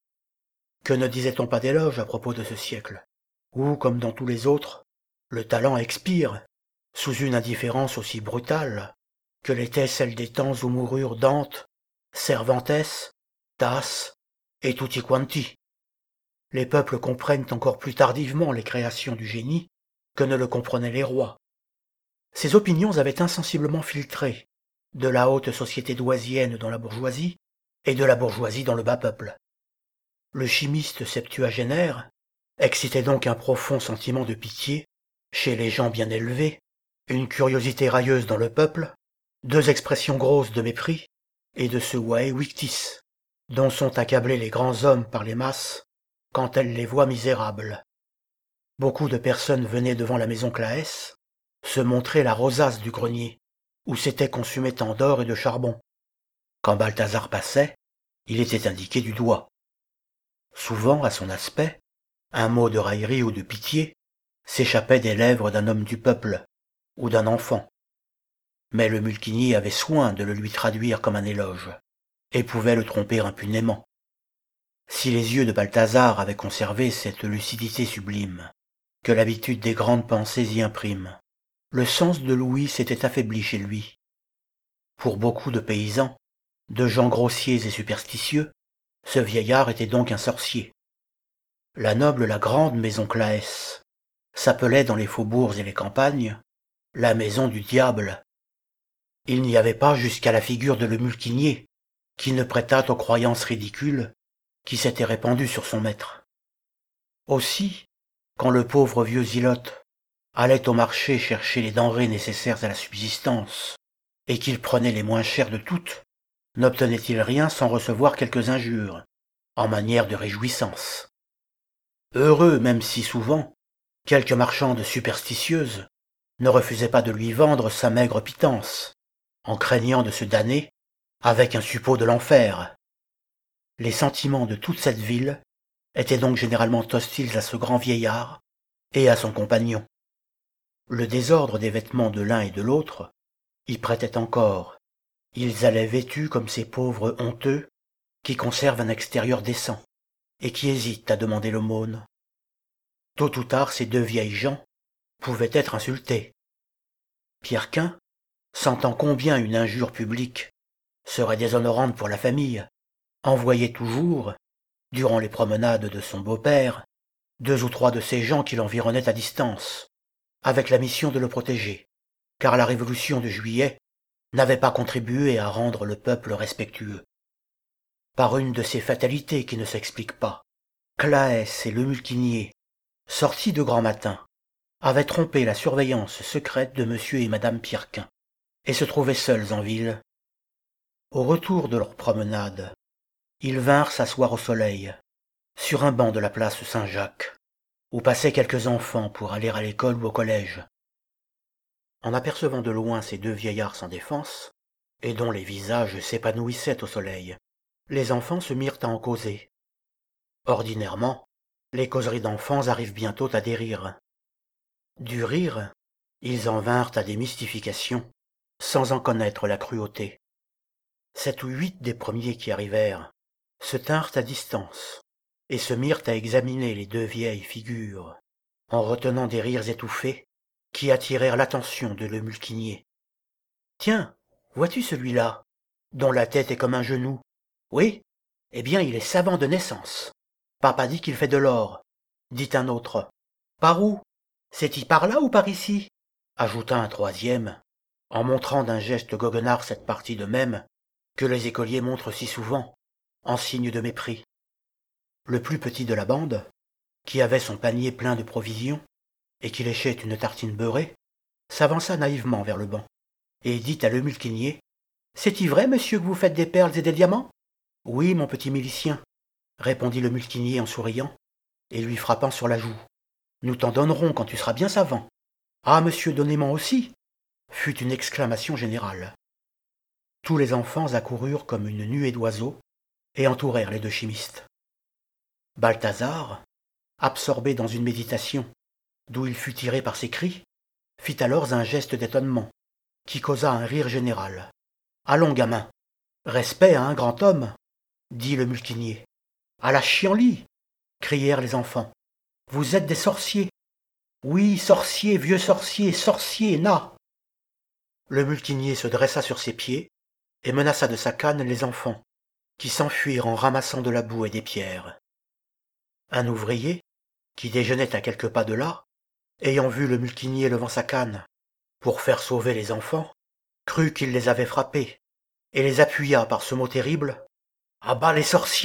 Que ne disait-on pas d'éloges à propos de ce siècle, où, comme dans tous les autres, le talent expire, sous une indifférence aussi brutale que l'était celle des temps où moururent Dante, Cervantes, Tasse et tutti quanti. Les peuples comprennent encore plus tardivement les créations du génie que ne le comprenaient les rois. Ces opinions avaient insensiblement filtré de la haute société douaisienne dans la bourgeoisie et de la bourgeoisie dans le bas peuple. Le chimiste septuagénaire excitait donc un profond sentiment de pitié chez les gens bien élevés, une curiosité railleuse dans le peuple, deux expressions grosses de mépris et de ce vae victis dont sont accablés les grands hommes par les masses quand elles les voient misérables. Beaucoup de personnes venaient devant la maison Claës se montrer la rosace du grenier, où s'était consumé tant d'or et de charbon. Quand Balthazar passait, il était indiqué du doigt. Souvent, à son aspect, un mot de raillerie ou de pitié s'échappait des lèvres d'un homme du peuple ou d'un enfant. Mais le mulquinier avait soin de le lui traduire comme un éloge, et pouvait le tromper impunément. Si les yeux de Balthazar avaient conservé cette lucidité sublime, que l'habitude des grandes pensées y imprime, le sens de l'ouïe s'était affaibli chez lui. Pour beaucoup de paysans, de gens grossiers et superstitieux, ce vieillard était donc un sorcier. La noble, la grande maison Claës s'appelait dans les faubourgs et les campagnes la maison du diable. Il n'y avait pas jusqu'à la figure de le mulquinier qui ne prêtât aux croyances ridicules qui s'étaient répandues sur son maître. Aussi, quand le pauvre vieux Zilote allait au marché chercher les denrées nécessaires à la subsistance, et qu'il prenait les moins chères de toutes, n'obtenait-il rien sans recevoir quelques injures, en manière de réjouissance. Heureux, même si souvent, quelques marchandes superstitieuses ne refusaient pas de lui vendre sa maigre pitance, en craignant de se damner avec un suppôt de l'enfer. Les sentiments de toute cette ville étaient donc généralement hostiles à ce grand vieillard et à son compagnon. Le désordre des vêtements de l'un et de l'autre y prêtait encore. Ils allaient vêtus comme ces pauvres honteux qui conservent un extérieur décent et qui hésitent à demander l'aumône. Tôt ou tard, ces deux vieilles gens pouvaient être insultés. Pierrequin, sentant combien une injure publique serait déshonorante pour la famille, envoyait toujours, durant les promenades de son beau-père, deux ou trois de ces gens qui l'environnaient à distance, avec la mission de le protéger, car la révolution de juillet n'avait pas contribué à rendre le peuple respectueux. Par une de ces fatalités qui ne s'expliquent pas, Claës et le mulquinier, sortis de grand matin, avaient trompé la surveillance secrète de monsieur et madame Pierrequin, et se trouvaient seuls en ville. Au retour de leur promenade, ils vinrent s'asseoir au soleil, sur un banc de la place Saint-Jacques, où passaient quelques enfants pour aller à l'école ou au collège. En apercevant de loin ces deux vieillards sans défense, et dont les visages s'épanouissaient au soleil, les enfants se mirent à en causer. Ordinairement, Les causeries d'enfants arrivent bientôt à des rires. Du rire, ils en vinrent à des mystifications, sans en connaître la cruauté. Sept ou huit des premiers qui arrivèrent se tinrent à distance et se mirent à examiner les deux vieilles figures, en retenant des rires étouffés qui attirèrent l'attention de Lemulquinier. « Tiens, vois-tu celui-là, dont la tête est comme un genou? Oui, eh bien il est savant de naissance. Papa dit qu'il fait de l'or, dit un autre. Par où? C'est-y par là ou par ici? Ajouta un troisième, en montrant d'un geste goguenard cette partie de même que les écoliers montrent si souvent, en signe de mépris. Le plus petit de la bande, qui avait son panier plein de provisions et qui léchait une tartine beurrée, s'avança naïvement vers le banc et dit à Lemulquinier: « C'est-y vrai, monsieur, que vous faites des perles et des diamants? »« Oui, mon petit milicien, » répondit Lemulquinier en souriant et lui frappant sur la joue. « Nous t'en donnerons quand tu seras bien savant. »« Ah, monsieur, donnez-m'en aussi !» fut une exclamation générale. Tous les enfants accoururent comme une nuée d'oiseaux et entourèrent les deux chimistes. Balthazar, absorbé dans une méditation, d'où il fut tiré par ses cris, fit alors un geste d'étonnement, qui causa un rire général. « Allons, gamin, respect à un grand homme, » dit Lemulquinier. « À la chienlit !» crièrent les enfants. « Vous êtes des sorciers !»« Oui, sorciers, vieux sorciers, sorciers, na !» Lemulquinier se dressa sur ses pieds et menaça de sa canne les enfants, qui s'enfuirent en ramassant de la boue et des pierres. Un ouvrier, qui déjeunait à quelques pas de là, ayant vu Lemulquinier levant sa canne pour faire sauver les enfants, crut qu'il les avait frappés et les appuya par ce mot terrible: « À bas les sorciers !»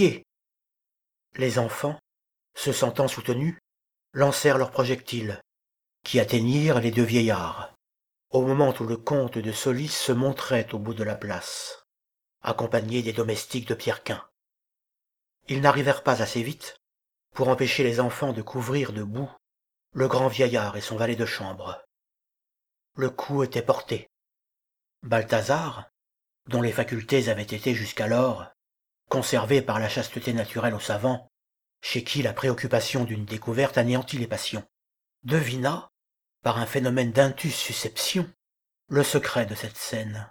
Les enfants, se sentant soutenus, lancèrent leurs projectiles, qui atteignirent les deux vieillards, au moment où le comte de Solis se montrait au bout de la place, accompagné des domestiques de Pierrequin. Ils n'arrivèrent pas assez vite pour empêcher les enfants de couvrir de boue le grand vieillard et son valet de chambre. Le coup était porté. Balthazar, dont les facultés avaient été jusqu'alors conservées par la chasteté naturelle aux savants, chez qui la préoccupation d'une découverte anéantit les passions, devina, par un phénomène d'intus susception, le secret de cette scène.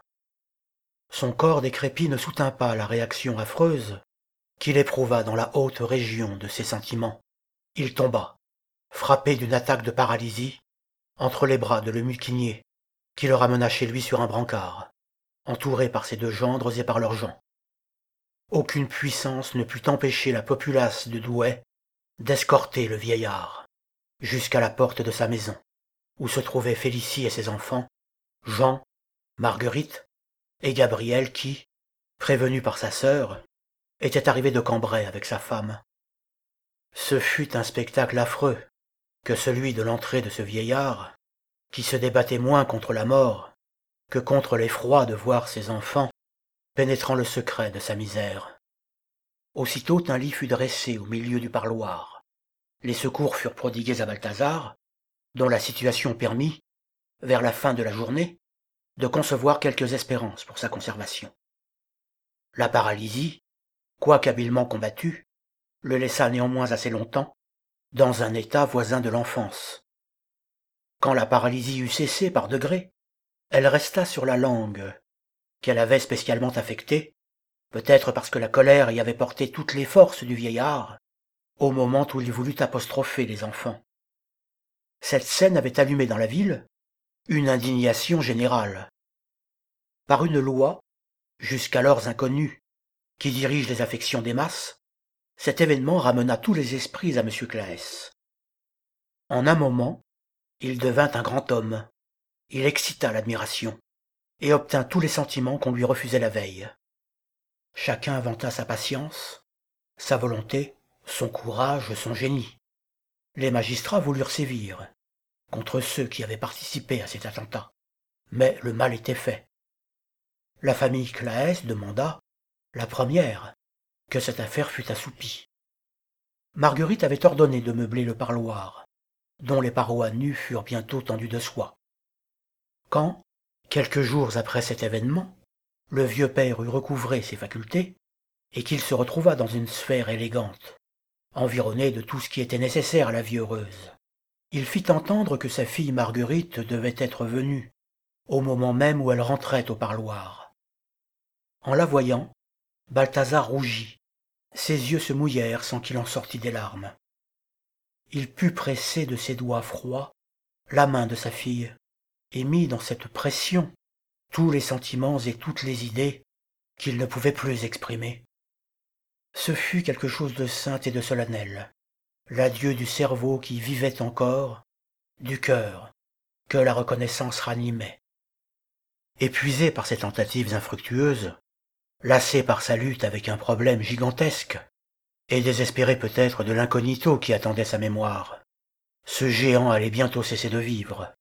Son corps décrépit ne soutint pas la réaction affreuse qu'il éprouva dans la haute région de ses sentiments. Il tomba, frappé d'une attaque de paralysie, entre les bras de Lemulquinier, qui le ramena chez lui sur un brancard, entouré par ses deux gendres et par leurs gens. Aucune puissance ne put empêcher la populace de Douai d'escorter le vieillard jusqu'à la porte de sa maison, où se trouvaient Félicie et ses enfants, Jean, Marguerite et Gabriel qui, prévenu par sa sœur, était arrivé de Cambrai avec sa femme. Ce fut un spectacle affreux que celui de l'entrée de ce vieillard, qui se débattait moins contre la mort que contre l'effroi de voir ses enfants pénétrant le secret de sa misère. Aussitôt un lit fut dressé au milieu du parloir. Les secours furent prodigués à Balthazar, dont la situation permit, vers la fin de la journée, de concevoir quelques espérances pour sa conservation. La paralysie, quoique habilement combattue, le laissa néanmoins assez longtemps dans un état voisin de l'enfance. Quand la paralysie eut cessé par degrés, elle resta sur la langue, qu'elle avait spécialement affectée, peut-être parce que la colère y avait porté toutes les forces du vieillard, au moment où il voulut apostropher les enfants. Cette scène avait allumé dans la ville une indignation générale. Par une loi, jusqu'alors inconnue, qui dirige les affections des masses, cet événement ramena tous les esprits à M. Claës. En un moment, il devint un grand homme. Il excita l'admiration et obtint tous les sentiments qu'on lui refusait la veille. Chacun inventa sa patience, sa volonté, son courage, son génie. Les magistrats voulurent sévir contre ceux qui avaient participé à cet attentat, mais le mal était fait. La famille Claës demanda, la première, que cette affaire fût assoupie. Marguerite avait ordonné de meubler le parloir, dont les parois nues furent bientôt tendues de soie. Quand, quelques jours après cet événement, le vieux père eut recouvré ses facultés, et qu'il se retrouva dans une sphère élégante, environné de tout ce qui était nécessaire à la vie heureuse. Il fit entendre que sa fille Marguerite devait être venue, au moment même où elle rentrait au parloir. En la voyant, Balthazar rougit, ses yeux se mouillèrent sans qu'il en sortît des larmes. Il put presser de ses doigts froids la main de sa fille, et mit dans cette pression tous les sentiments et toutes les idées qu'il ne pouvait plus exprimer. Ce fut quelque chose de saint et de solennel, l'adieu du cerveau qui vivait encore, du cœur que la reconnaissance ranimait. Épuisé par ses tentatives infructueuses, lassé par sa lutte avec un problème gigantesque, et désespéré peut-être de l'incognito qui attendait sa mémoire, ce géant allait bientôt cesser de vivre.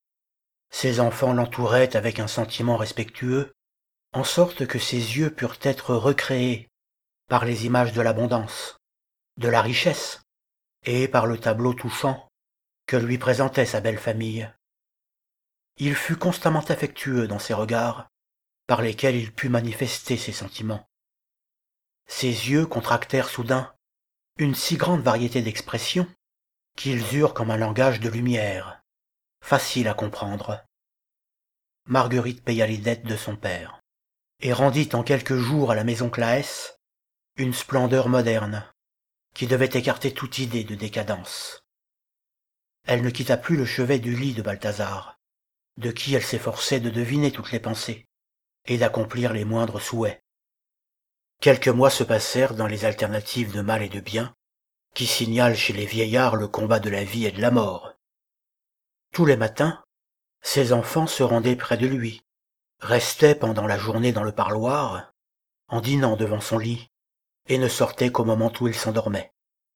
Ses enfants l'entouraient avec un sentiment respectueux, en sorte que ses yeux purent être recréés par les images de l'abondance, de la richesse, et par le tableau touchant que lui présentait sa belle famille. Il fut constamment affectueux dans ses regards, par lesquels il put manifester ses sentiments. Ses yeux contractèrent soudain une si grande variété d'expressions qu'ils eurent comme un langage de lumière, facile à comprendre. Marguerite paya les dettes de son père, et rendit en quelques jours à la maison Claës une splendeur moderne, qui devait écarter toute idée de décadence. Elle ne quitta plus le chevet du lit de Balthazar, de qui elle s'efforçait de deviner toutes les pensées, et d'accomplir les moindres souhaits. Quelques mois se passèrent dans les alternatives de mal et de bien, qui signalent chez les vieillards le combat de la vie et de la mort. Tous les matins, ses enfants se rendaient près de lui, restaient pendant la journée dans le parloir, en dînant devant son lit, et ne sortaient qu'au moment où il s'endormait.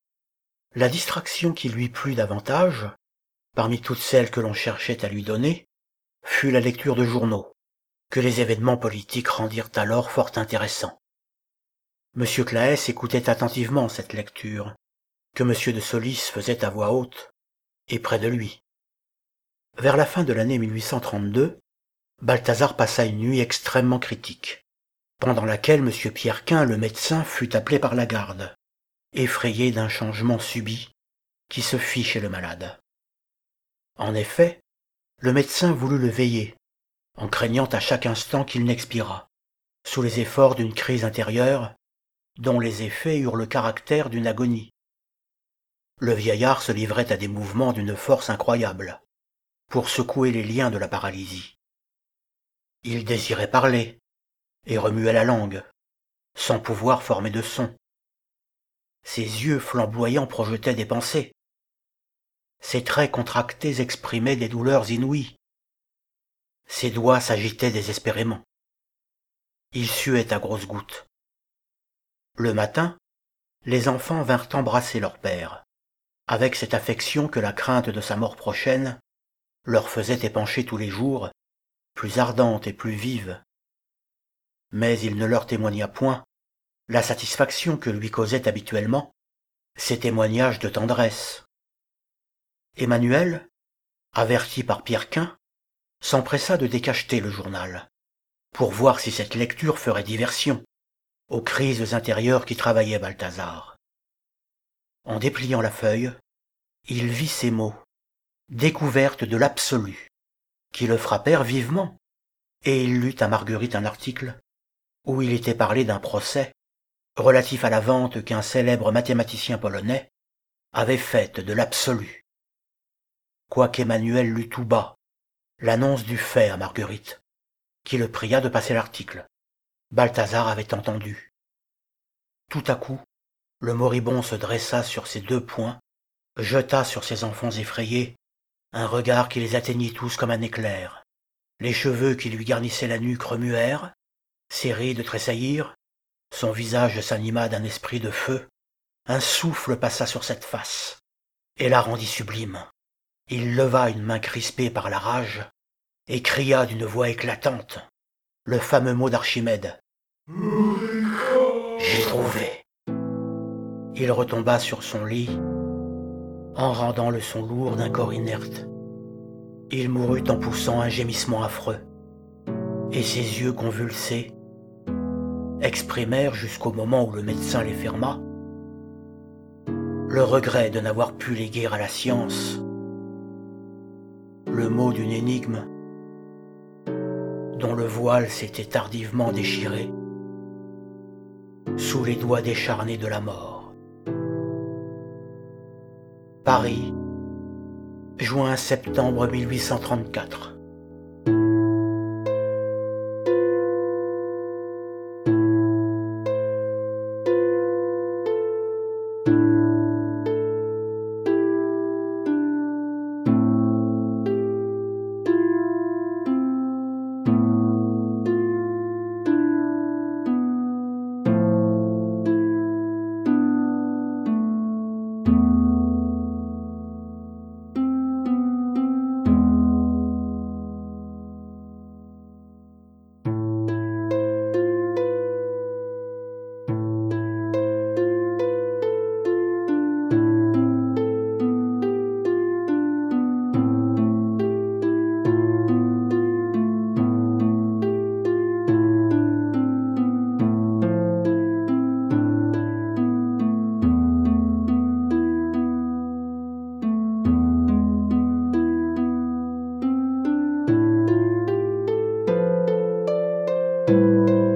La distraction qui lui plut davantage, parmi toutes celles que l'on cherchait à lui donner, fut la lecture de journaux, que les événements politiques rendirent alors fort intéressants. Monsieur Claës écoutait attentivement cette lecture, que Monsieur de Solis faisait à voix haute, et près de lui. Vers la fin de l'année mille huit cent trente-deux, Balthazar passa une nuit extrêmement critique, pendant laquelle Monsieur Pierrequin, le médecin, fut appelé par la garde, effrayé d'un changement subit qui se fit chez le malade. En effet, le médecin voulut le veiller, en craignant à chaque instant qu'il n'expirât, sous les efforts d'une crise intérieure, dont les effets eurent le caractère d'une agonie. Le vieillard se livrait à des mouvements d'une force incroyable, pour secouer les liens de la paralysie. Il désirait parler, et remuait la langue, sans pouvoir former de son. Ses yeux flamboyants projetaient des pensées. Ses traits contractés exprimaient des douleurs inouïes. Ses doigts s'agitaient désespérément. Il suait à grosses gouttes. Le matin, les enfants vinrent embrasser leur père, avec cette affection que la crainte de sa mort prochaine leur faisait épancher tous les jours, plus ardente et plus vive. Mais il ne leur témoigna point la satisfaction que lui causaient habituellement ces témoignages de tendresse. Emmanuel, averti par Pierrequin, s'empressa de décacheter le journal, pour voir si cette lecture ferait diversion aux crises intérieures qui travaillaient Balthazar. En dépliant la feuille, il vit ces mots, découverte de l'absolu, qui le frappèrent vivement, et il lut à Marguerite un article où il était parlé d'un procès relatif à la vente qu'un célèbre mathématicien polonais avait faite de l'absolu. Quoiqu'Emmanuel lût tout bas l'annonce du fait à Marguerite, qui le pria de passer l'article, Balthazar avait entendu. Tout à coup, le moribond se dressa sur ses deux poings, jeta sur ses enfants effrayés un regard qui les atteignit tous comme un éclair. Les cheveux qui lui garnissaient la nuque remuèrent, ses rides tressaillirent, son visage s'anima d'un esprit de feu, un souffle passa sur cette face, et la rendit sublime. Il leva une main crispée par la rage, et cria d'une voix éclatante le fameux mot d'Archimède. « J'ai trouvé !» Il retomba sur son lit, en rendant le son lourd d'un corps inerte. Il mourut en poussant un gémissement affreux, et ses yeux convulsés exprimèrent jusqu'au moment où le médecin les ferma le regret de n'avoir pu léguer à la science le mot d'une énigme dont le voile s'était tardivement déchiré sous les doigts décharnés de la mort. Paris, juin-septembre mille huit cent trente-quatre. Thank you.